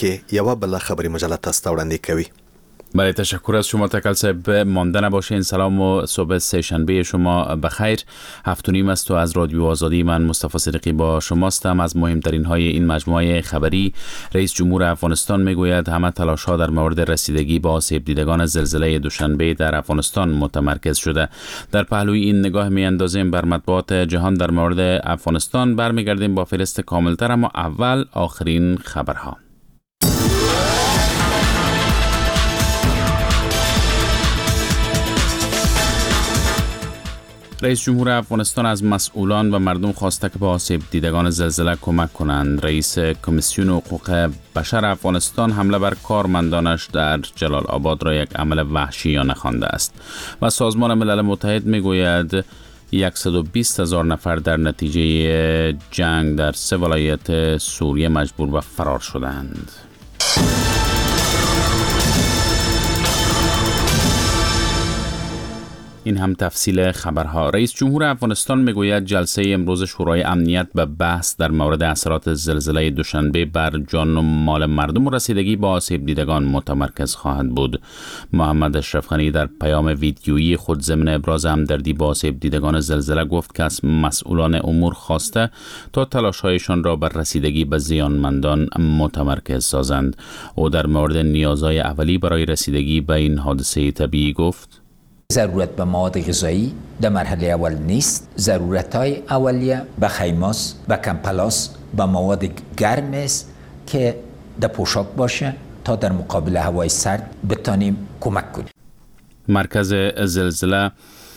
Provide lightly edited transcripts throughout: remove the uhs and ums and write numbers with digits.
کې یو بل خبري مجله تاسو ته وړاندې کوي. بله، تشکر از شما تکل صاحب. مانده نباشین. سلام و صبح سه‌شنبه شما بخیر. 7:30 است و از رادیو آزادی من مصطفی صدیقی با شماستم. از مهمترین های این مجموعه خبری: رئیس جمهور افغانستان میگوید همه تلاش ها در مورد رسیدگی به آسیب دیدگان زلزله دوشنبه در افغانستان متمرکز شده. در پهلوی این نگاه میاندازیم بر مطبوعات جهان در مورد افغانستان. برمیگردیم با فهرست کاملتر، اما اول آخرین خبرها. رئیس جمهور افغانستان از مسئولان و مردم خواسته که به آسیب دیدگان زلزله کمک کنند. رئیس کمیسیون حقوق بشر افغانستان حمله بر کارمندانش در جلال آباد را یک عمل وحشیانه خوانده است و سازمان ملل متحد میگوید 120,000 نفر در نتیجه جنگ در 3 ولایت سوریه مجبور به فرار شدند. این هم تفصیل خبرها. رئیس جمهور افغانستان میگوید جلسه امروز شورای امنیت به بحث در مورد اثرات زلزله دوشنبه بر جان و مال مردم و رسیدگی به آسیب دیدگان متمرکز خواهد بود. محمد اشرف غنی در پیام ویدیویی خود ضمن ابراز همدردی با آسیب دیدگان زلزله گفت که از مسئولان امور خواسته تا تلاش‌هایشان را بر رسیدگی به زیانمندان متمرکز سازند. او در مورد نیازهای اولیه برای رسیدگی به این حادثه طبیعی گفت: ضرورت به مواد غذایی در مرحله اول نیست. ضرورت‌های اولیه به خیماس، به کمپلاس، به مواد گرم است که در پوشاک باشه تا در مقابل هوای سرد بتانیم کمک کنیم. مرکز زلزله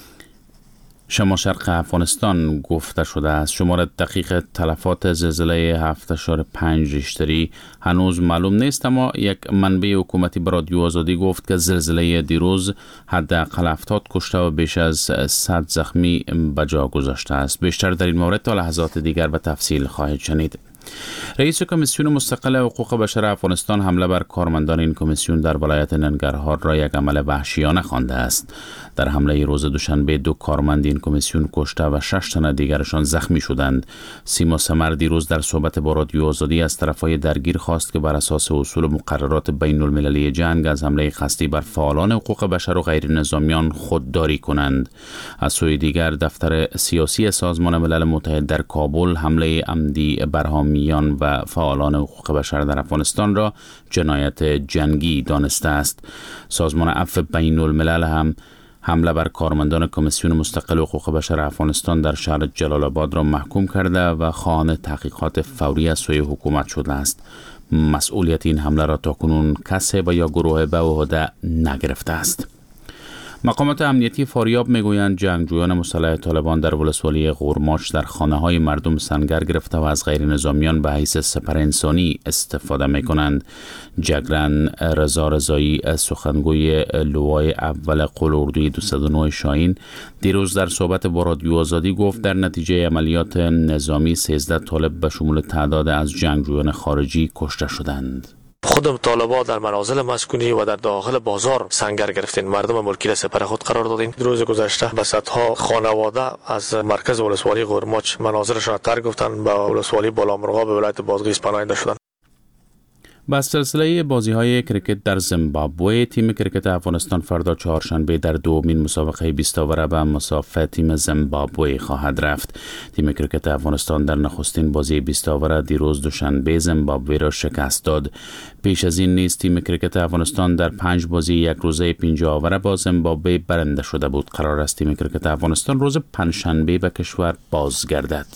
شمال شرق افغانستان گفته شده است شمار دقیق تلفات زلزله 7.5 ریشتری هنوز معلوم نیست، اما یک منبع حکومتی به رادیو آزادی گفت که زلزله دیروز حداقل 70 کشته و بیش از 100 زخمی به جا گذاشته است. بیشتر در این مورد تا لحظات دیگر به تفصیل خواهید شنید. رئیس کمیسیون مستقل حقوق بشر افغانستان حمله بر کارمندان این کمیسیون در ولایت ننگرهار را یک عمل وحشیانه خوانده است. در حمله روز دوشنبه 2 کارمند این کمیسیون کشته و 6 تن دیگرشان زخمی شدند. سیما سمر دیروز در صحبت با رادیو آزادی از طرفهای درگیر خواست که بر اساس اصول مقررات بین المللی جنگ از حمله قصدی بر فعالان حقوق بشر و غیر نظامیان خودداری کنند. از سوی دیگر دفتر سیاسی سازمان ملل متحد در کابل حمله عمدی بر حامیان و فعالان حقوق بشر در افغانستان را جنایت جنگی دانسته است. سازمان عفو بین الملل هم حمله بر کارمندان کمیسیون مستقل حقوق بشر افغانستان در شهر جلال آباد را محکوم کرده و خواهان تحقیقات فوری از سوی حکومت شده است. مسئولیت این حمله را تاکنون کسی و یا گروه به عهده نگرفته است. مقامات امنیتی فاریاب میگویند جنگجویان مسلح طالبان در ولسوالی غورماچ در خانه‌های مردم سنگر گرفته و از غیر نظامیان به حیث سپر انسانی استفاده میکنند. جگرن رضا رضایی سخنگوی لوای اول قول اردوی 209 شاهین دیروز در صحبت با رادیو آزادی گفت در نتیجه عملیات نظامی 13 طالب به شمول تعداد از جنگجویان خارجی کشته شدند. خود طالبان در منازل مسکونی و در داخل بازار سنگر گرفتین، مردم ملکی را سپر خود قرار دادین. روز گذشته به صدها خانواده از مرکز ولسوالی غورماچ منازلشان ترک گفتن به ولسوالی بالامرغاب به ولایت بادغیس پناهنده شدند. با سلسله بازی‌های کرکت در زیمبابوه، تیم کرکت افغانستان فردا چهارشنبه در دومین مسابقه 20 اوور به مسافت تیم زیمبابوه خواهد رفت. تیم کرکت افغانستان در نخستین بازی 20 اوور دیروز دوشنبه زیمبابوه را شکست داد. پیش از این نیز تیم کرکت افغانستان در 5 بازی یک روزه 50 اوور با زیمبابوه برنده شده بود. قرار است تیم کرکت افغانستان روز پنجشنبه به کشور بازگردد.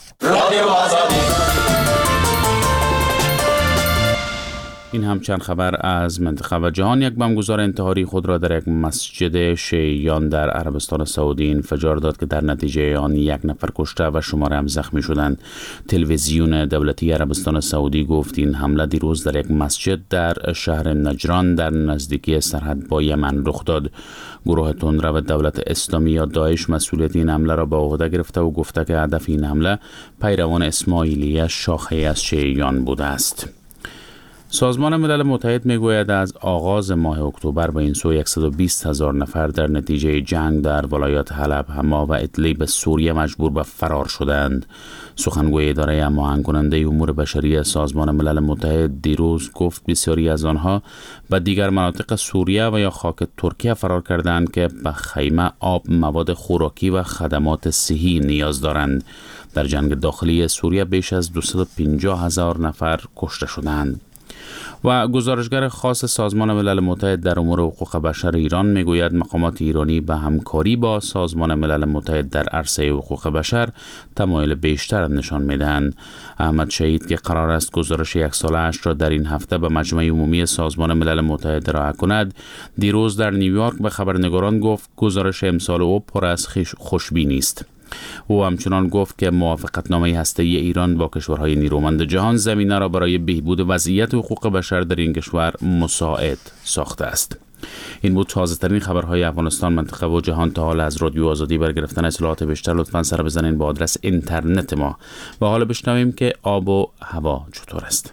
این هم چند خبر از منطقه و جهان. یک بمبگذار انتحاری خود را در یک مسجد شیعیان در عربستان سعودی انفجار داد که در نتیجه آن 1 نفر کشته و شمار هم زخمی شدند. تلویزیون دولتی عربستان سعودی گفت این حمله دیروز در یک مسجد در شهر نجران در نزدیکی سرحد با یمن رخ داد. گروه تندرو دولت اسلامی یا داعش مسئولیت این حمله را به عهده گرفته و گفته که هدف این حمله پیروان اسماعیلیه شاخه از شیعیان بوده است. سازمان ملل متحد میگوید از آغاز ماه اکتبر به این سو 120,000 نفر در نتیجه جنگ در ولایات حلب، حما و ادلیب سوریه مجبور به فرار شدند. سخنگوی اداره هماهنگ کننده امور بشری سازمان ملل متحد دیروز گفت بسیاری از آنها به دیگر مناطق سوریه و یا خاک ترکیه فرار کردند که به خیمه، آب، مواد خوراکی و خدمات صحی نیاز دارند. در جنگ داخلی سوریه بیش از 250,000 نفر کشته شدند. و گزارشگر خاص سازمان ملل متحد در امور حقوق بشر ایران میگوید مقامات ایرانی به همکاری با سازمان ملل متحد در عرصه حقوق بشر تمایل بیشتر نشان میدهند. احمد شهید که قرار است گزارش 1 ساله‌اش را در این هفته به مجمع عمومی سازمان ملل متحد ارائه کند، دیروز در نیویورک به خبرنگاران گفت گزارش امسال او پر از خوشبینی است. او همچنان گفت که موافقتنامه هسته‌ای ایران با کشورهای نیرومند جهان زمینه را برای بهبود وضعیت حقوق بشر در این کشور مساعد ساخته است. این بود تازه‌ترین خبرهای افغانستان، منطقه و جهان. تا حال از رادیو آزادی برای گرفتن اطلاعات بیشتر لطفاً سر بزنین با آدرس اینترنت ما. و حالا بشنویم که آب و هوا چطور است.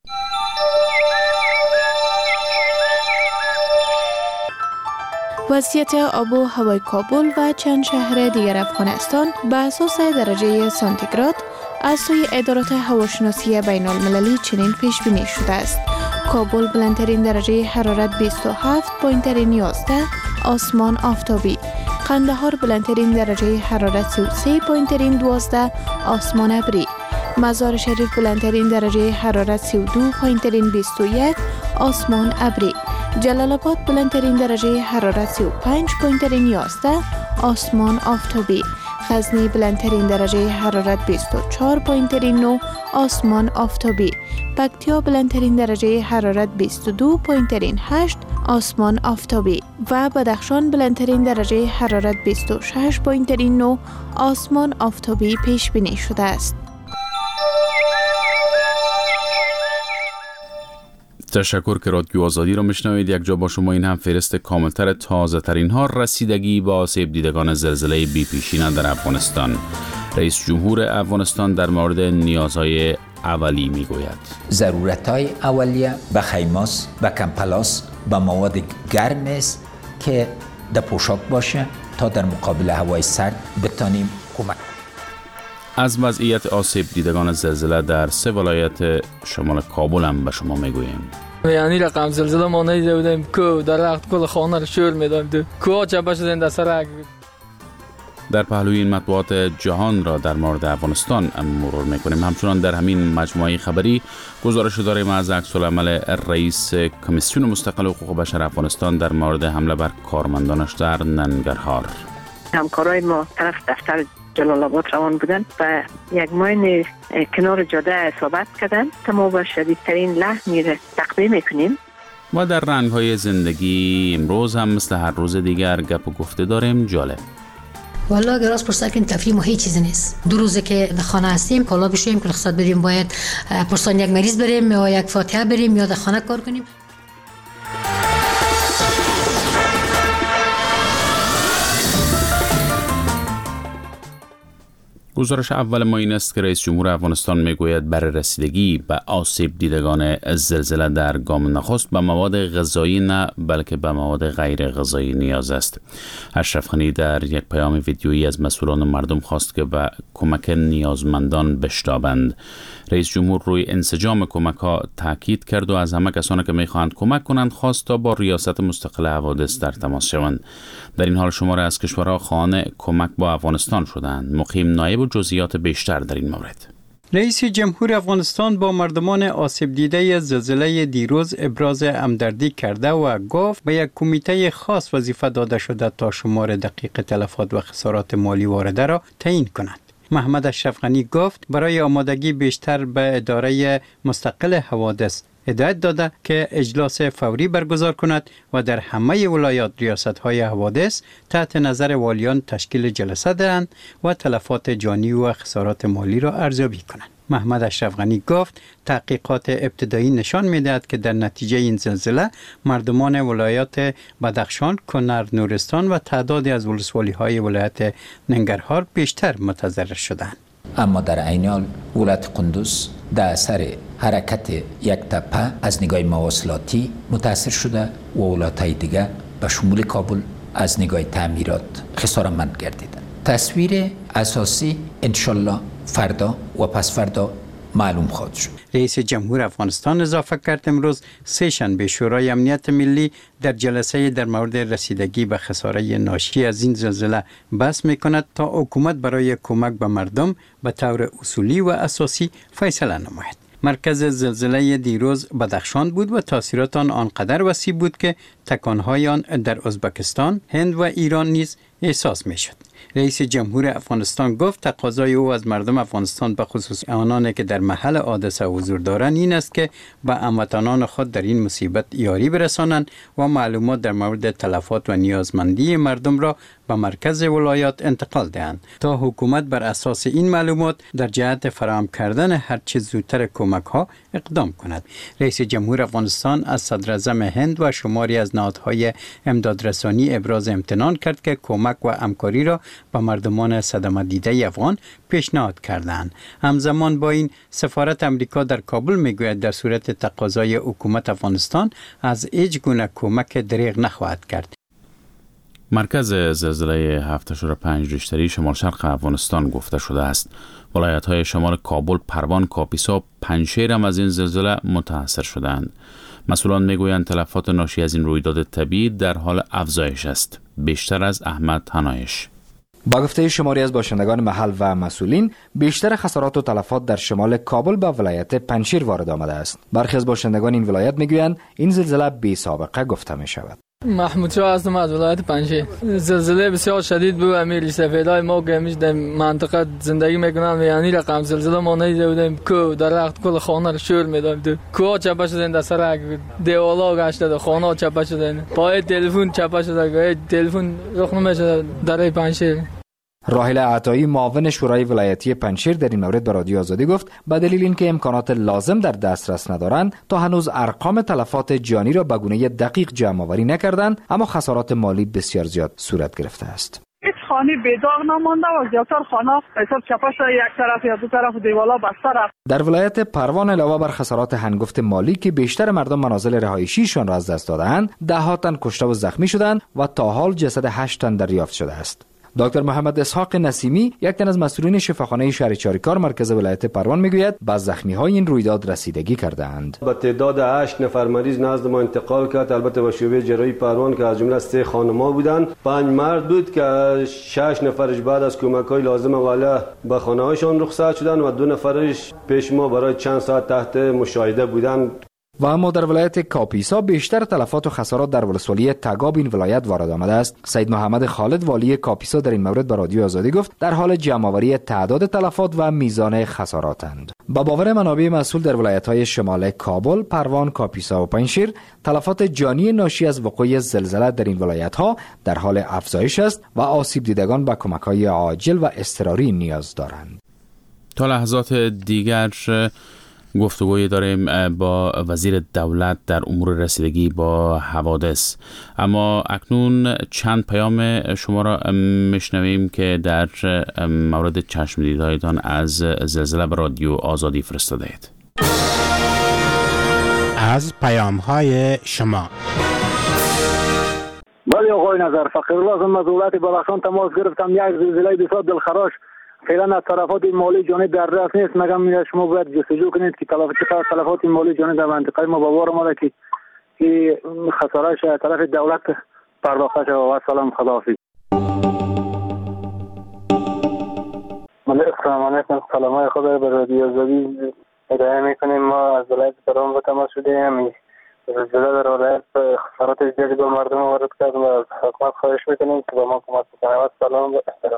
وضعیت آب و هوای کابل و چند شهر دیگر افغانستان به اساس درجه سانتیگراد از سوی ادارات هواشناسی بین المللی چنین پیش بینی شده است: کابل بلندترین درجه حرارت 27 پایین‌ترین 11 آسمان آفتابی، قندهار بلندترین درجه حرارت 33 پایین‌ترین 12 آسمان ابری، مزار شریف بلندترین درجه حرارت 32 پایین‌ترین 21 آسمان ابری، جلال آباد بلندترین درجه حرارت 35 پایین‌ترین 11 آسمان آفتابی، غزنی بلندترین درجه حرارت 24 پایین‌ترین 9 آسمان آفتابی، پکتیا بلندترین درجه حرارت 22 پایین‌ترین 8 آسمان آفتابی و بدخشان بلندترین درجه حرارت 26 پایین‌ترین 9 آسمان آفتابی پیش بینی شده است. تشکر که رادیو آزادی را میشنوید. یک جا با شما این هم فهرست کاملتر تازه ترین ها رسیدگی با آسیب دیدگان زلزله بی پیشینه در افغانستان. رئیس جمهور افغانستان در مورد نیازهای اولیه میگوید. ضرورت‌های اولیه به خیماس، به کمپلاس، به مواد گرم است که در پوشاک باشه تا در مقابل هوای سرد بتانیم کمک. از وضعیت آسیب دیدگان زلزله در 3 ولایت شمال کابل هم به شما میگوییم. یعنی رقم زلزله ما ندیده بودیم که در وقت کل خانه رو شل میدادیم که چه باشه در سر. در پهلوی این مطبوعات جهان را در مورد افغانستان مرور میکنیم. همچنان در همین مجموعه خبری گزارش داریم از عکس‌العمل رئیس کمیسیون مستقل حقوق بشر افغانستان در مورد حمله بر کارمندانش در ننگرهار. همکارای ما طرف دفتر جلال آباد روان بودن و یک ماین کنار جاده اصابت کردن. ما با شدیدترین لحنی را تقدیم میکنیم. و در رنگ‌های زندگی امروز هم مثل هر روز دیگر گپ و گفته داریم. جالب والا اگر راست پرسا کنیم تفریح ما هیچ چیزی نیست. 2 روزه که در خانه هستیم کالا بشویم که رخصت بریم، باید پرسان یک مریض بریم یا یک فاتحه بریم یا در خانه کار کنیم. گزارش اول ما این است که رئیس جمهور افغانستان میگوید برای رسیدگی به آسیب دیدگان زلزله در گام نخست به مواد غذایی نه بلکه به مواد غیر غذایی نیاز است. اشرف غنی در یک پیام ویدیویی از مسئولان مردم خواست که به کمک نیازمندان بشتابند. رئیس جمهور روی انسجام کمک ها تاکید کرد و از همه کسانی که میخواهند کمک کنند خواست تا با ریاست مستقل حوادث در تماس شوند. در این حال شماره از کشورها خواهان کمک با افغانستان شدند. مقیم نایب و جزئیات بیشتر در این مورد. رئیس جمهور افغانستان با مردمان آسیب دیده زلزله دیروز ابراز همدردی کرده و گفت به یک کمیته خاص وظیفه داده شده تا شمار دقیق تلفات و خسارات مالی وارده را تعیین کند. محمد اشرف غنی گفت برای آمادگی بیشتر به اداره مستقل حوادث هدایت داده که اجلاس فوری برگزار کند و در همه ولایات ریاست‌های حوادث تحت نظر والیان تشکیل جلسه دهند و تلفات جانی و خسارات مالی را ارزیابی کنند. محمد اشرف غنی گفت تحقیقات ابتدایی نشان می‌دهد که در نتیجه این زلزله مردمان ولایات بدخشان، کنر، نورستان و تعدادی از ولسوالی‌های ولایت ننگرهار بیشتر متضرر شدند. اما در عین حال ولایت قندوز در اثر حرکت یک تپه از نگاه مواصلاتی متاثر شده و ولایت‌های دیگه به شمول کابل از نگاه تعمیرات خسارتمند گردیدند. تصویر اساسی انشالله فردا و پس فردا معلوم خواهد شد. رئیس جمهور افغانستان اضافه کرد امروز سه‌شنبه شورای امنیت ملی در جلسه در مورد رسیدگی به خساره ناشی از این زلزله بحث می‌کند تا حکومت برای کمک به مردم به طور اصولی و اساسی فیصله نماید. مرکز زلزله دیروز بدخشان بود و تاثیرات آنقدر وسیع بود که تکان‌های آن در ازبکستان، هند و ایران نیز احساس می‌شد. رئیس جمهور افغانستان گفت تقاضای او از مردم افغانستان به خصوص آنانی که در محل حادثه حضور دارند این است که به هموطنان خود در این مصیبت یاری برسانند و معلومات در مورد تلفات و نیازمندی مردم را به مرکز ولایات انتقال دهند تا حکومت بر اساس این معلومات در جهت فراهم کردن هر چه زودتر کمک ها اقدام کند. رئیس جمهور افغانستان از صدر اعظم هند و شماری از نهادهای امدادرسانی ابراز امتنان کرد که کمک و همکاری را به مردمان صدمه دیده افغان پیشنهاد کردند. همزمان با این سفارت امریکا در کابل میگوید در صورت تقاضای حکومت افغانستان از هیچ گونه کمک دریغ نخواهد کرد. مرکز زلزله 7.5 ریشتری شمال شرق افغانستان گفته شده است. ولایت‌های شمال کابل، پروان، کاپیسا و پنجشیر هم از این زلزله متاثر شدند. مسئولان میگویند تلفات ناشی از این رویداد طبیعی در حال افزایش است. بیشتر از احمد حنایش. با گفته شماری از باشندگان محل و مسئولین، بیشتر خسارات و تلفات در شمال کابل به ولایت پنجشیر وارد آمده است. برخی از باشندگان این ولایت میگویند این زلزله بی سابقه گفته می شود. محمود شاه هستم از ولایت پنجشیر. زلزله بسیار شدید بود. امیر سفیدای ما که همیشه در منطقه زندگی میکنن و یعنی رقم زلزله ما ندیده بودیم. کو درخت کل خانه رو شور میداد. کو چپه شدن در سر دیوالا گشته، خانه چپه شدن. پای تلفن چپه شده، تلفن رخ نمیشه در پنجشیر. راحله عطایی معاون شورای ولایتی پنجشیر در این مورد به رادیو آزادی گفت به دلیل اینکه امکانات لازم در دسترس ندارند تا هنوز ارقام تلفات جانی را به گونه دقیق جمع آوری نکردند، اما خسارات مالی بسیار زیاد صورت گرفته است. هیچ خانه بیداغ نمانده و زیادتر خانه حساب چپه شده، یک طرف یا دو طرف دیوالا بسته رفت. در ولایت پروان علاوه بر خسارات هنگفت مالی که بیشتر مردم منازل رهایشیشان را از دست دادند، ده ها تن کشته و زخمی شدند و تا حال جسد 8 تن دریافت شده است. دکتر محمد اسحاق نسیمی، یک تن از مسئولین شفاخانه شهر چاریکار مرکز ولایت پروان میگوید به زخمی‌های این رویداد رسیدگی کرده‌اند. با تعداد 8 نفر مریض نزد ما انتقال کرد، البته به شعبه جراحی پروان که از جمله 3 خانم‌ها بودند. 5 مرد بود که 6 نفرش بعد از کمک‌های لازم اولیه به خانه‌هایشان رخصت شدند و 2 نفرش پیش ما برای چند ساعت تحت مشاهده بودند. و اما در ولایت کاپیسا بیشتر تلفات و خسارات در ولسوالی تگاب این ولایت وارد آمده است. سید محمد خالد والی کاپیسا در این مورد به رادیو آزادی گفت در حال جمع‌آوری تعداد تلفات و میزان خساراتند. با باور منابع مسئول در ولایت‌های شمال کابل، پروان، کاپیسا و پنجشیر، تلفات جانی ناشی از وقوع زلزله در این ولایت‌ها در حال افزایش است و آسیب دیدگان به کمک‌های عاجل و اضطراری نیاز دارند. تا لحظات دیگر گفتگوی داریم با وزیر دولت در امور رسیدگی با حوادث، اما اکنون چند پیام شما را میشنویم که در مورد چشم دیدهایتان از زلزله به رادیو آزادی فرستاده اید. از پیام های شما. بله آقای نظر، فقیرالله از دولت بدخشان تماس گرفتم. یک زلزله بسیار دلخراش فعلا از طرفات مالی جانی در دست نیست. مگم میگه شما باید جستجو کنید که تلفات مالی جانی در منطقه ما به بار اومده که خسارهش از طرف دولت پرداخته شود. و سلام، خداحافظ. السلام علیکم. سلامای خدا به رادیو آزادی ارائه میکنیم. ما از ولایت پروان به تماس شدیم. زلزله در ولایت خسارات زیادی به مردم وارد کرد و از حکومت خواهش میکنیم که به ما کمک کنه. سلام و احترام.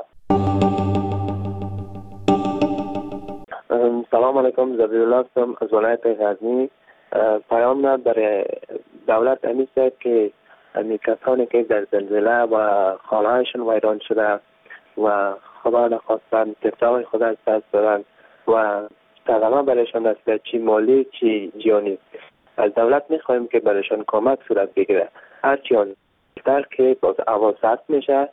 سلام علیکم. زبیرالله هستم از ولایت غزنی. پیام برای دولت همیست که کسانی که در زلزله و خانه‌هایشان ویران شده و خدا نخواستن تفتای خود از دست دادن و صدمه برایشان رسیده، چی مالی چی جانی، از دولت میخواهیم که برایشان کمک صورت بگیره. هرچی آن بیشتر که باز اواسط میشه.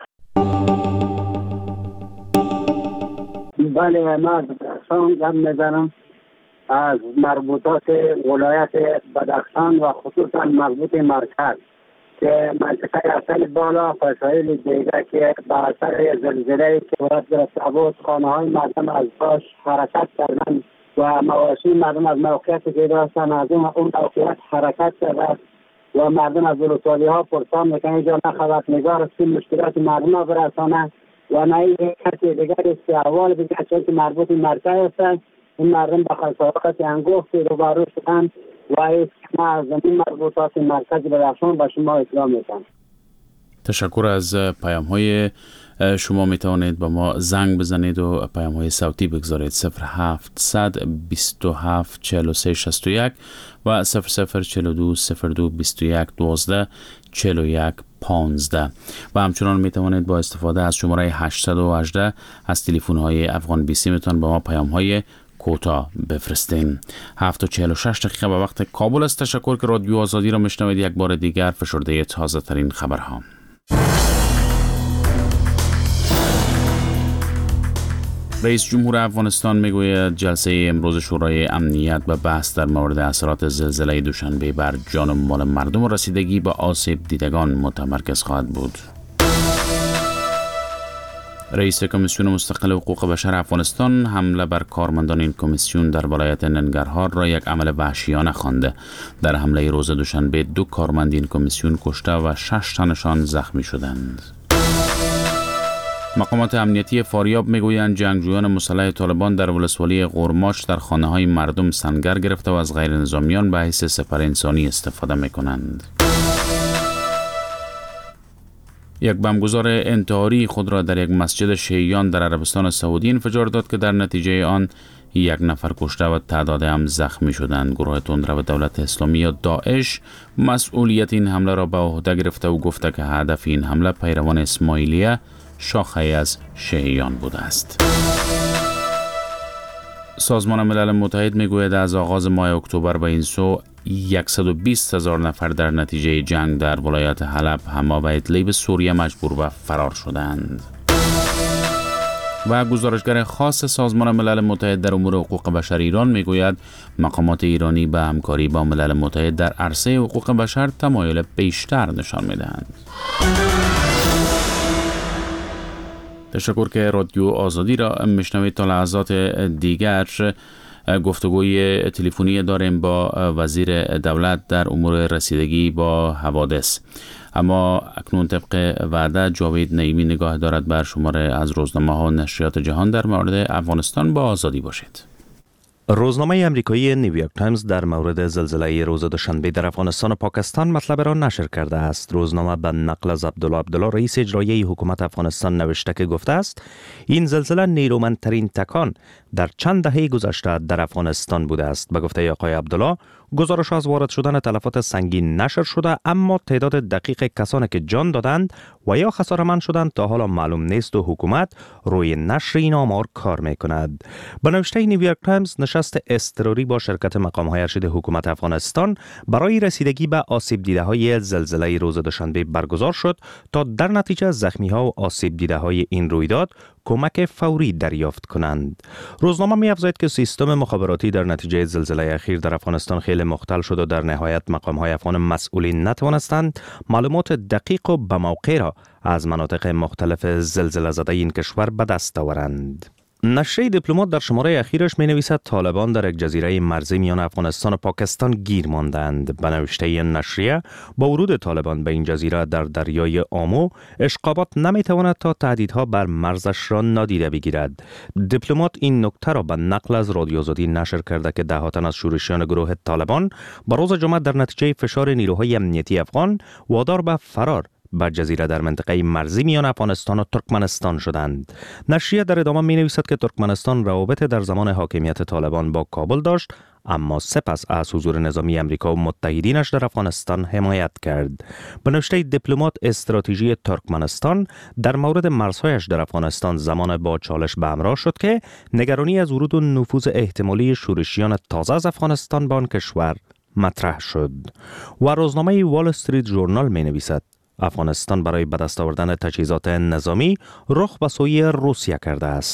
بله، من سلام میزنم. از مربوطات ولایت بدخشان و خصوصا مربوط مرکز که منطقه اصل بالا فسایل دیگر که با اثر زلزله که صورت گرفته بود خانه های مردم از باش حرکت کردن و مواشی مردم از موقعیت که داشتن از اون موقعیت حرکت کردن و مردم از ولسوالی ها پرسان میکنن اینجا نه خبرنگار است که مشکلات مردم ها برسانه و نه کسی دیگر است که احوال دیگر چون که مربوط مرکز هستند این مردم با خسارات انگفت روبرو شدن و ما از زمین مربوطات مرکز بدخشان با شما اطلاع میدم. تشکر از پیام های شما. می توانید با ما زنگ بزنید و پیام های صوتی بگذارید 0700 27 43 61 و 0042 02 21 12 41 15 و همچنان می توانید با استفاده از شماره 818 از تلفن های افغان بیسی میتون با ما پیام های کوتاه بفرستین. 7:46 دقیقه به وقت کابل است. تشکر که رادیو آزادی را میشنوید. یک بار دیگر فشرده تازه ترین خبرها. رئیس جمهور افغانستان میگوید جلسه امروز شورای امنیت به بحث در مورد اثرات زلزله دوشنبه بر جان و مال مردم و رسیدگی به آسیب دیدگان متمرکز خواهد بود. رئیس کمیسیون مستقل حقوق بشر افغانستان حمله بر کارمندان این کمیسیون در ولایت ننگرهار را یک عمل وحشیانه خوانده. در حمله روز دوشنبه 2 کارمند این کمیسیون کشته و 6 تنشان زخمی شدند. مقامات امنیتی فاریاب میگویند جنگجویان مسلح طالبان در ولسوالی غورماچ در خانه‌های مردم سنگر گرفته و از غیر نظامیان به حیث سپر انسانی استفاده میکنند. یک بمبگذار انتحاری خود را در یک مسجد شیعیان در عربستان سعودی انفجار داد که در نتیجه آن 1 نفر کشته و تعداد هم زخمی شدند. گروه تندرو دولت اسلامی یا داعش مسئولیت این حمله را به عهده گرفته و گفته که هدف این حمله پیروان اسماعیلیه شاخه از شیعیان بوده است. سازمان ملل متحد میگوید از آغاز ماه اکتبر به این سو 120,000 نفر در نتیجه جنگ در ولایت حلب، حما و ادلیب سوریه مجبور به فرار شدند. و گزارشگر خاص سازمان ملل متحد در امور حقوق بشر ایران میگوید مقامات ایرانی به همکاری با ملل متحد در عرصه حقوق بشر تمایل بیشتر نشان میدهند. تشکر که رادیو آزادی را میشنوید. تا لحظات دیگر گفتگوی تلفنی داریم با وزیر دولت در امور رسیدگی با حوادث. اما اکنون طبق وعده جاوید نعیمی نگاه دارد بر شماره از روزنامه ها و نشریات جهان در مورد افغانستان. با آزادی باشید. روزنامه امریکایی نیویورک تایمز در مورد زلزله روز دوشنبه در افغانستان و پاکستان مطلب را نشر کرده است. روزنامه به نقل از عبدالله رئیس اجرایی حکومت افغانستان نوشته که گفته است این زلزله نیرومندترین تکان در چند دهه گذشته در افغانستان بوده است. به گفته آقای عبدالله گزارش از وارد شدن تلفات سنگین نشر شده، اما تعداد دقیق کسانی که جان دادند و یا خساره‌مند شدند تا حالا معلوم نیست و حکومت روی نشر این آمار کار میکند. به نوشته نیویورک تایمز نشست اضطراری با شرکت مقام‌های ارشد حکومت افغانستان برای رسیدگی به آسیب دیده‌های زلزله روز دوشنبه برگزار شد تا در نتیجه زخمی‌ها و آسیب دیده‌های این رویداد کمک فوری دریافت کنند. روزنامه می‌افزاید که سیستم مخابراتی در نتیجه زلزله اخیر در افغانستان خیلی مختل شد و در نهایت مقام‌های افغان مسئولین نتوانستند معلومات دقیق و به موقع را از مناطق مختلف زلزله زده این کشور به دست آورند. نشریه دیپلمات در شماره اخیرش می نویسد طالبان در یک جزیره مرزی میان افغانستان و پاکستان گیر ماندند. به نوشته نشریه با ورود طالبان به این جزیره در دریای آمو اشقابات نمی تواند تا تهدیدها بر مرزش را نادیده بگیرد. دیپلمات این نکته را به نقل از رادیو آزادی نشر کرده که ده ها تن از شورشیان گروه طالبان با روز جمعه در نتیجه فشار نیروهای امنیتی افغان وادار به فرار به جزیره در منطقه مرزی میان افغانستان و ترکمنستان شدند. نشریه در ادامه می نویسد که ترکمنستان روابط در زمان حاکمیت طالبان با کابل داشت، اما سپس از حضور نظامی امریکا و متحدینش در افغانستان حمایت کرد. به نوشته دیپلمات استراتژی ترکمنستان در مورد مرزهایش در افغانستان زمان با چالش به همراه شد که نگرانی از ورود و نفوذ احتمالی شورشیان تازه از افغانستان به آن کشور مطرح شد. و روزنامه وال استریت ژورنال می نویسد افغانستان برای به دست آوردن تجهیزات نظامی رخ به سوی روسیه کرده است.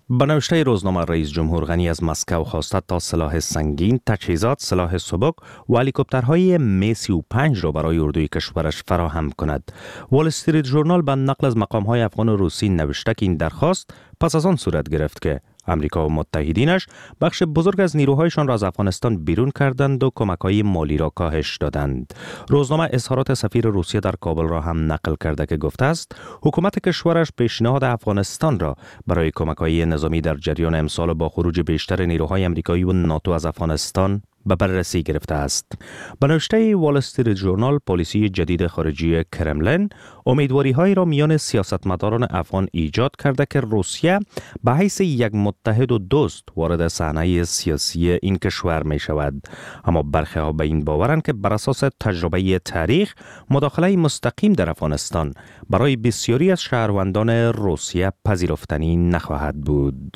به نوشته روزنامه رئیس جمهور غنی از مسکو خواسته تا سلاح سنگین، تجهیزات، سلاح سبک و هلیکوپترهای می 35 را برای اردوی کشورش فراهم کند. وال استریت ژورنال به نقل از مقام‌های افغان و روسی نوشته که این درخواست پس از آن صورت گرفت که امریکا و متحدینش بخش بزرگ از نیروهایشان را از افغانستان بیرون کردند و کمک‌های مالی را کاهش دادند. روزنامه اظهارات سفیر روسیه در کابل را هم نقل کرده که گفته است حکومت کشورش پیشنهاد افغانستان را برای کمک‌های نظامی در جریان امسال با خروج بیشتر نیروهای آمریکایی و ناتو از افغانستان به بررسی گرفته است. به نوشته وال استریت ژورنال، پالیسی جدید خارجی کرملین امیدواری‌هایی را میان سیاستمداران افغان ایجاد کرده که روسیه به حیث یک متحد و دوست وارد صحنه سیاسی این کشور می شود. اما برخی ها به این باورند که بر اساس تجربه تاریخ مداخله مستقیم در افغانستان برای بسیاری از شهروندان روسیه پذیرفتنی نخواهد بود.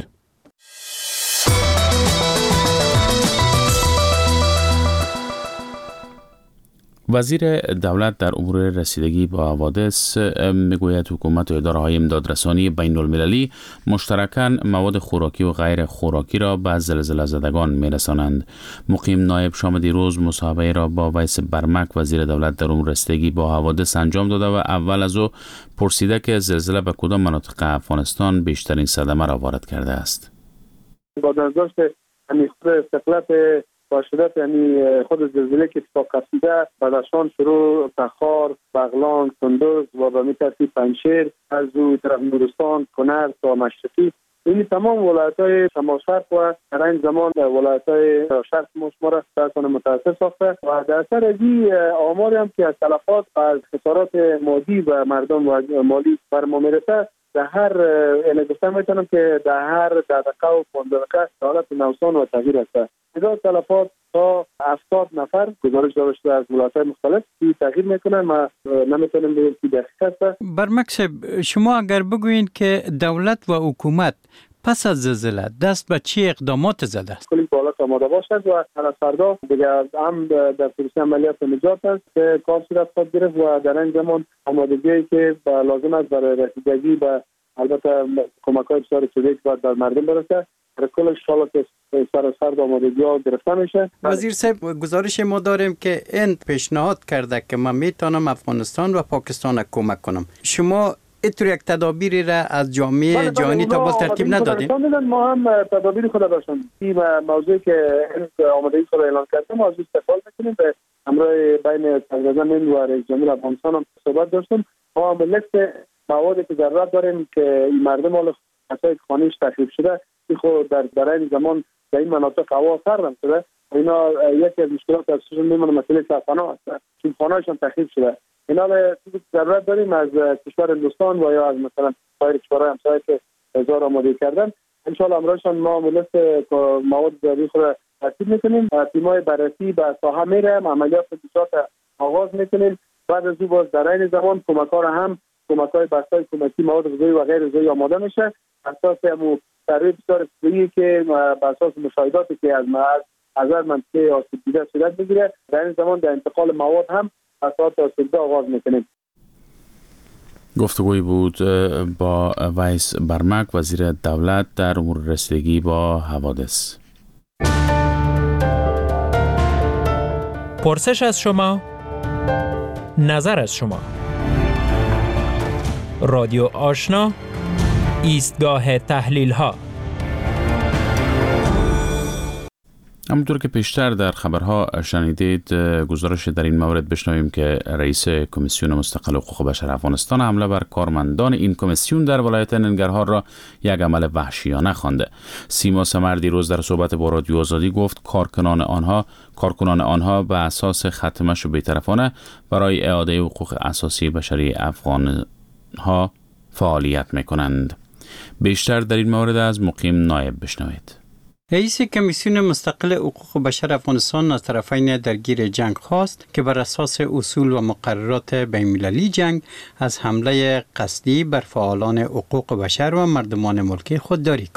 وزیر دولت در امور رسیدگی با حوادث میگوید حکومت و اداره‌های امدادرسانی بین المللی مشترکاً مواد خوراکی و غیر خوراکی را به زلزله زدگان میرسانند. مقیم نایب شام دیروز مصاحبه را با ویس برمک وزیر دولت در امور رسیدگی با حوادث انجام داده و اول از او پرسیده که زلزله به کدام مناطق افغانستان بیشترین صدمه را وارد کرده است. با برداشت استقلال باشدت یعنی خود زلزله که اتفاق افتاده بدخشان، شروع، تخار، بغلان، کندوز و به می ترتیب پنجشیر، از او طرف نورستان، کنر تا مشرقی، این تمام ولایت‌های شمال شرق و در این زمان ولایت‌های شرق ما را سرطان متاثر ساخته و در اثر از این آماری هم که از تلفات از خسارات مادی و مردم و مالی بر ما میرسه، در هر گفتم میتونم که در هر دقیقه و 15 دقیقه حالت نوسان و تغییر است. تعداد تلفات تا 70 نفر گزارش داده شده از ولایت‌های مختلف که تغییر میکنن. ما نمیتونیم بگیم که دقیق است. برمک صاحب، شما اگر بگویید که دولت و حکومت پس از زلزله دست به چه اقدامات زده است؟ کلی بالات آماده باشد و از فردا دیگه هم در پروسه عملیات نجات است که کار صورت خواهد گرفت و در این زمان آمادگی که لازم است برای رسیدگی به البته کمک‌های بسیار شدید که در مردم برسه در کل انشاءالله که سر آمادگی‌ها گرفته میشه. وزیر صاحب، گزارش ما داریم که این پیشنهاد کرده که من میتونم افغانستان و پاکستان کمک کنم. شما اینطور یک تدابیری را از جامعه جهانی تا باز ترتیب ندادیم؟ ما هم تدابیر خود داشتیم. این موضوعی که آمادگی خود اعلان کردیم از استفاده می‌کنیم به همراه بین صدراعظم و رئیس جمهور افغانستان هم صحبت داشتیم. ما لیست موادی که ضرورت داریم که این مردم حال اساس خانه‌اش تخریب شده این خود در این زمان در این مناطق هوا سرد شده. اینا یکی از مشکلات اساسی میمونه مسئله سرپناه است. چون خانه‌هاشون تخریب شده. اینا به ضرورت داریم از کشور هندوستان و یا از مثلا سایر کشورهای همسایه که هزار آماده کردن. ان شاء الله امروزشان ما ملت مواد ضروری خود ترتیب میکنیم. تیم‌های بررسی به ساحه میریم، عملیات نجات آغاز میکنیم. بعد از او باز در این زمان کمک‌ها هم کمک‌های بستای کمکی مواد غذایی و غیر غذایی آماده میشه. اساس همون ترتیب بسیار استوایی که بر اساس مشاهداتی که از منطقه آسیب دیده صورت بگیره در این زمان در انتقال مواد هم اساس آسیب آغاز میکنیم. گفتگوی بود با ویس برمک وزیر دولت در امور رسیدگی با حوادث. پرسش از شما، نظر از شما. رادیو آشنا، ایستگاه تحلیل ها. همونطور که پیشتر در خبرها شنیدید، گزارش در این مورد بشنویم که رئیس کمیسیون مستقل حقوق بشر افغانستان حمله بر کارمندان این کمیسیون در ولایت ننگرهار را یک عمل وحشیانه خوانده. سیما سمر دیروز در صحبت با رادیو آزادی گفت کارکنان آنها به اساس خط مشی بی‌طرفانه برای اعاده حقوق اساسی بشری افغانها فعالیت می‌کنند. بیشتر در این مورد از مقیم نایب بشنوید. رئیس کمیسیون مستقل حقوق بشر افغانستان از طرفین درگیر جنگ خواست که بر اساس اصول و مقررات بین‌المللی جنگ از حمله قصدی بر فعالان حقوق بشر و مردمان ملکی خودداری کنند.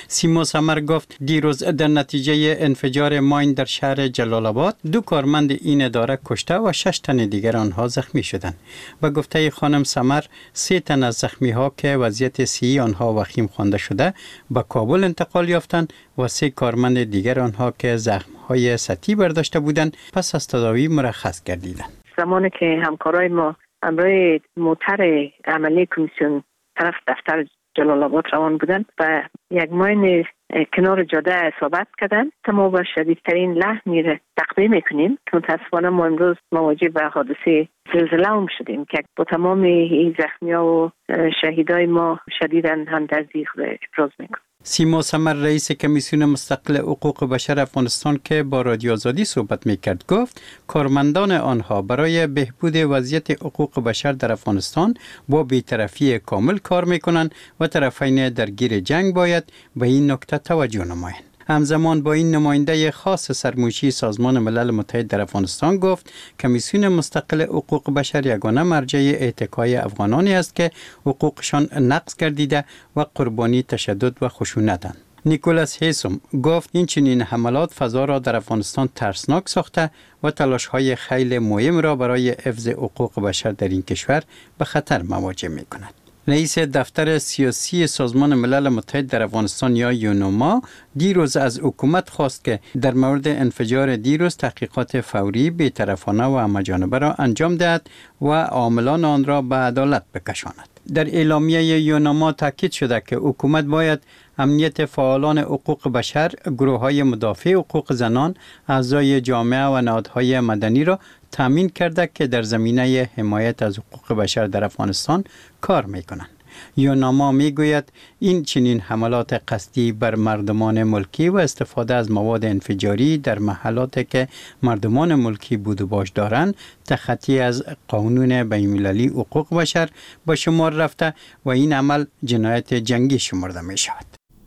سیما سمر گفت دیروز در نتیجه انفجار ماین در شهر جلال آباد 2 کارمند این اداره کشته و 6 تن دیگر آنها زخمی شدند. به گفته خانم سمر 3 تن از زخمی ها که وضعیت صحی آنها وخیم خوانده شده به کابل انتقال یافتند و 3 کارمند دیگر آنها که زخم های سطحی برداشته بودند پس از تداوی مرخص گردیدند. زمانی که همکارای ما امروی موتر عملی کمیسیون طرف دفتر جلال آباد روان بودن و یک ماین کنار جاده اصابت کردن، ما با شدیدترین لحنی را تقدیم میکنیم که متاسفانه ما امروز مواجه به حادثه زلزله هم شدیم که با تمام این زخمی‌ها و شهیدای ما شدیداً همدردی خود ابراز میکنیم. سیما سمر رئیس کمیسیون مستقل حقوق بشر افغانستان که با رادیو آزادی صحبت میکرد گفت کارمندان آنها برای بهبود وضعیت حقوق بشر در افغانستان با بی‌طرفی کامل کار میکنند و طرفین درگیر جنگ باید به این نکته توجه نمایند. همزمان با این نماینده خاص سرموشی سازمان ملل متحد در افغانستان گفت کمیسیون مستقل حقوق بشر یگانه مرجع اتکای افغانانی است که حقوقشان نقض گردیده و قربانی تشدد و خشونتند. نیکولاس هیسوم گفت این چنین حملات فضا را در افغانستان ترسناک ساخته و تلاش‌های خیلی مهم را برای حفظ حقوق بشر در این کشور به خطر مواجه می‌کند. رئیس دفتر سیاسی سازمان ملل متحد در افغانستان یا یونوما دیروز از حکومت خواست که در مورد انفجار دیروز تحقیقات فوری بی‌طرفانه و همه‌جانبه را انجام دهد و عاملان آن را به عدالت بکشاند. در اعلامیه یونوما تاکید شده که حکومت باید امنیت فعالان حقوق بشر، گروه‌های مدافع حقوق زنان، اعضای جامعه و نهادهای مدنی را تامین کرده که در زمینه حمایت از حقوق بشر در افغانستان کار می‌کنند. یوناما میگوید این چنین حملات قصدی بر مردمان ملکی و استفاده از مواد انفجاری در محلاتی که مردمان ملکی بود و باش دارند تخطی از قانون بین‌المللی حقوق بشر به شمار رفته و این عمل جنایت جنگی شمرده می شود.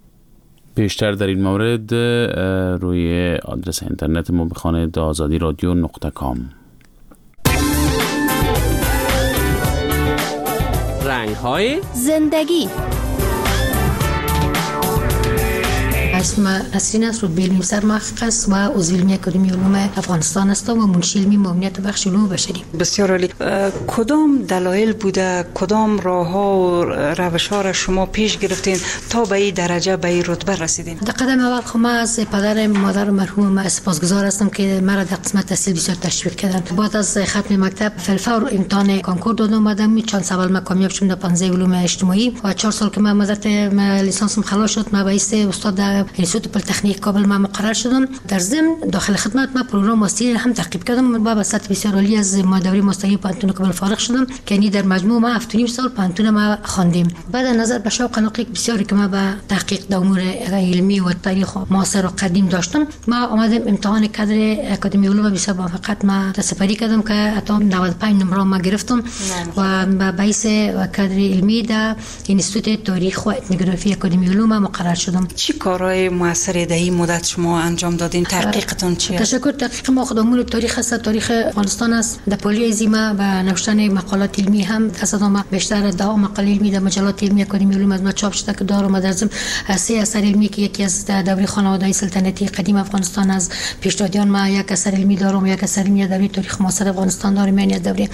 بیشتر در این مورد روی آدرس اینترنت ما بخوانید azadi.radio.com. رنگ‌های زندگی. اسم نسرین است، رتبه علمی سرمحقق است و عضو علمی اکادمی علوم افغانستان است و منشی علمی معاونیت بخش علوم بشری. بسیار عالی. کدام دلایل بوده، کدام راه‌ها و روش‌ها را شما پیش گرفتین تا به این درجه، به این رتبه رسیدین؟ در قدم اول خود من از پدر مادر مرحوم سپاسگزار هستم که مرا در قسمت تحصیل بسیار تشویق کردند. بعد از ختم مکتب فلفور امتحان کنکور دادم، اومدم چانس اول من کامیاب شدم در 15 علوم اجتماعی و 4 سال که من مدت لیسانسم خلاص شد من رئیس استاد انستیتوت پلی‌تکنیک کابل ما مقرر شدم. در ضمن داخل خدمت من پروگرام ماستری هم تعقیب کردم و با سطح بسیار عالی از دوره ماستری پانتون کابل فارغ شدم که یعنی در مجموع ما 7.5 سال پانتون ما خواندیم. بعد از نظر به شوق نقیق بسیاری که ما به تحقیق در امور علمی و تاریخ معاصر و قدیم داشتم، ما اومدم امتحان کادر اکادمی علوم بسیار موفقیت ما سپری کردم که حتی 95 نمره ما گرفتم و به بیس کادر علمی در انستیتوت تاریخ و اتنوگرافی اکادمی علوم مقرر شدم. چی کارهای موثری در این مدت شما انجام دادین؟ تحقیقتون چیه؟ تشکر. تحقیق ما خودمون تاریخ است، تاریخ افغانستان است. در پولی زیما و نوشتن مقالات علمی هم تصادم بیشتر 10 مقاله علمی در مجلات علمی اکادمی علوم از ما چاپ شده که دارم. در ضمن 3 اثر علمی که یکی از دوره خانواده سلطنتی قدیم افغانستان از پیشدادیان ما یک اثر علمی دارم، یک اثر علمی دوره تاریخ معاصر افغانستان دارم، یعنی دوره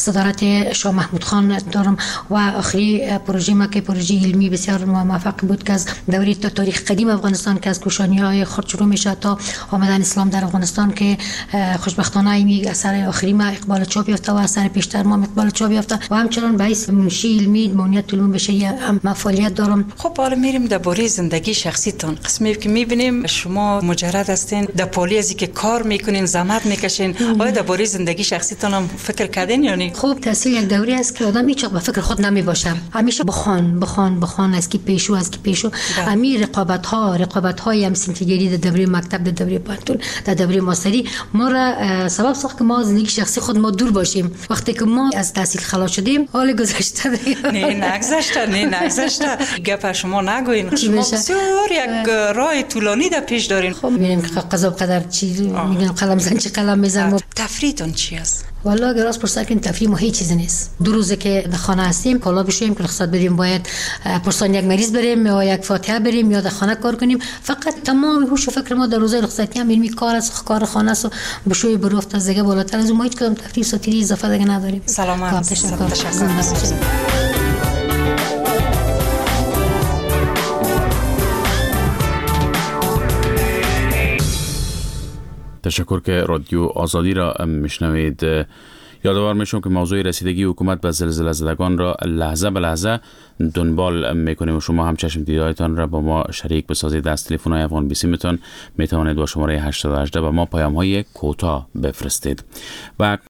صدارت شاه محمود خان دارم و آخری پروژه ما که پروژه علمی بسیار موفق بود که از دوره تاریخ قدیم افغانستان که از کوشانی‌های خرد شروع میشه تا آمدن اسلام در افغانستان که خوشبختانه این اثر آخری ما اقبال چاپ یافته و اثر پیشتر ما اقبال چاپ یافته و همچنان باعث منشی علمی معاونیت علوم بشری هم فعالیت دارم. خب حالا میریم درباره زندگی شخصیتون. قسمی که میبینیم شما مجرد هستین، در پالی ازی که کار میکنین، زحمت میکشین، آیا درباره زندگی شخصیتون هم فکر کردین یا نه؟ خب تحصیل یک دوره است که آدم هیچ وقت به فکر خود نمیباشه، همیشه بخوان از کی پیشو، از کی پیشو. همین رقابت ها رقابت‌های هم سنفیگری در دوره مکتب، در دوره پانتون، در دوره ماستری ما را سبب ساخت که ما زندگی شخصی خود ما دور باشیم. وقتی که ما از تحصیل خلاص شدیم حال گذشته نگذشته گپ شما نگوین. شما بسیار یک راه طولانی در پیش دارین. خب میبینیم که قضا قدر چی میگن، قلم زن چی قلم میزن. تفریحتون چی است؟ والله اگر راست پرسید که تفریح ما هیچ چیزی نیست. 2 روزه که در خانه هستیم کالا بشوییم که رخصت بدیم، باید پرسان یک مریض بریم یا یک فاتحه بریم یا در خانه کار کنیم. فقط تمام هوش و فکر ما در روزهای رخصتی هم میریم کار است، کار خانه است، بشوی برفت از دیگه بالاتر از ما هیچ کدام تفریح ساتیری اضافه دیگه نداریم. سلامت. تشکر. تشکر که رادیو آزادی را میشنوید. یادآور میشم که موضوع رسیدگی حکومت به زلزله زدگان را لحظه به لحظه دنبال میکنیم و شما هم چشم دیدهایتان را با ما شریک بسازید. از تلفن های افغان بیسی میتونید با شماره 818 به ما پیام های کوتاه بفرستید. و